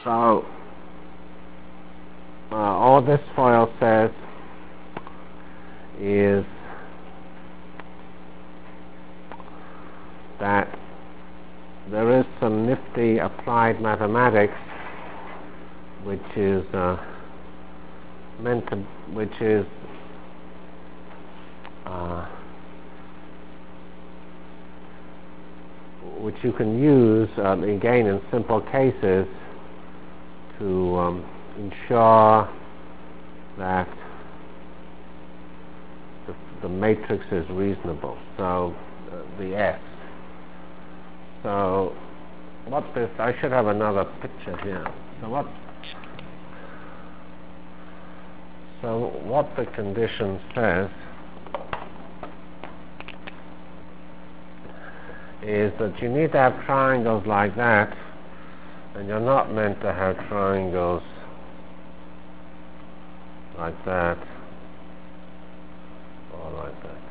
So all this FOIL says is that there is some nifty applied mathematics which is which you can use again in simple cases to ensure that the matrix is reasonable. So the S. So what this, I should have another picture here. So what the condition says is that you need to have triangles like that, and you're not meant to have triangles like that or like that.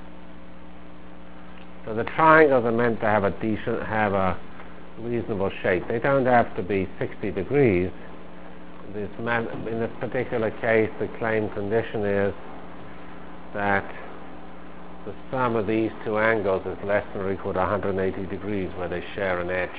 So the triangles are meant to have a reasonable shape. They don't have to be 60 degrees. In this particular case, the claim condition is that the sum of these two angles is less than or equal to 180 degrees where they share an edge,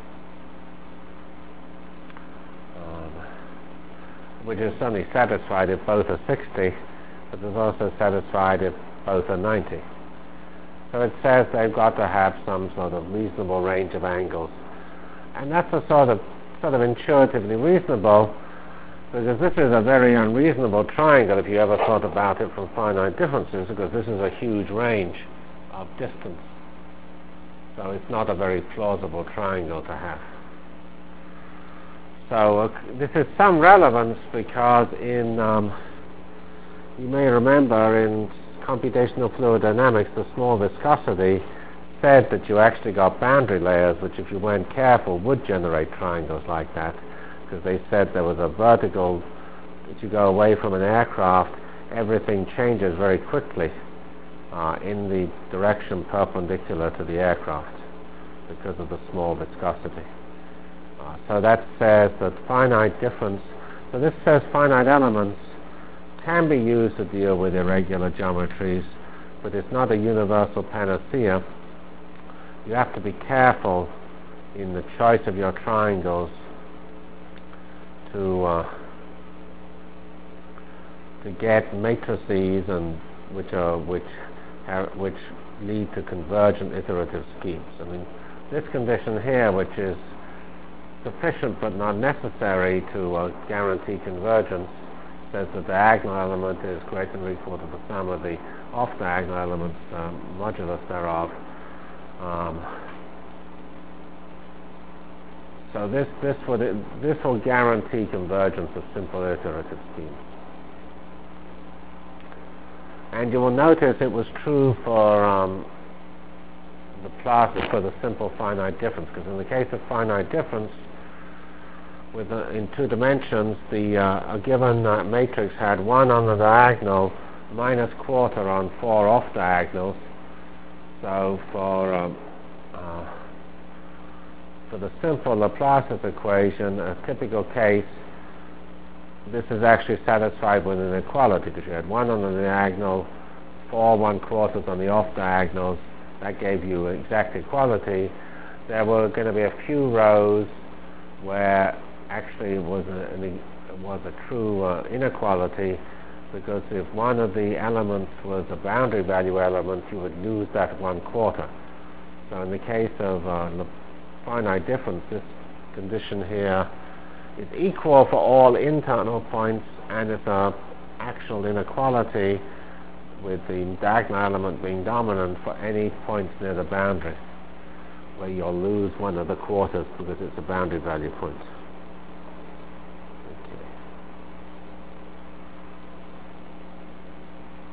which is certainly satisfied if both are 60, but is also satisfied if both are 90. So it says they've got to have some sort of reasonable range of angles. And that's a sort of intuitively reasonable, because this is a very unreasonable triangle if you ever thought about it from finite differences, because this is a huge range of distance. So it's not a very plausible triangle to have. So this is some relevance because you may remember in computational fluid dynamics, the small viscosity said that you actually got boundary layers which, if you weren't careful, would generate triangles like that, because they said there was a vertical, if you go away from an aircraft, everything changes very quickly in the direction perpendicular to the aircraft because of the small viscosity. So that says that finite difference, so this says finite elements can be used to deal with irregular geometries, but it's not a universal panacea. You have to be careful in the choice of your triangles to get matrices and which lead to convergent iterative schemes. I mean, this condition here, which is sufficient but not necessary to guarantee convergence, says the diagonal element is greater than or equal to the sum of the off-diagonal elements modulus thereof. So this will guarantee convergence of simple iterative schemes. And you will notice it was true for the simple finite difference, because in the case of finite difference, in two dimensions, a given matrix had 1 on the diagonal minus quarter on 4 off diagonals. So for the simple Laplace's equation, a typical case, this is actually satisfied with an equality, because you had 1 on the diagonal, 4 1/4 on the off diagonals. That gave you exact equality. There were going to be a few rows where actually it was a true inequality, because if one of the elements was a boundary value element, you would lose that 1/4. So in the case of finite difference, this condition here is equal for all internal points, and it's an actual inequality with the diagonal element being dominant for any points near the boundary, where you'll lose one of the quarters because it's a boundary value point.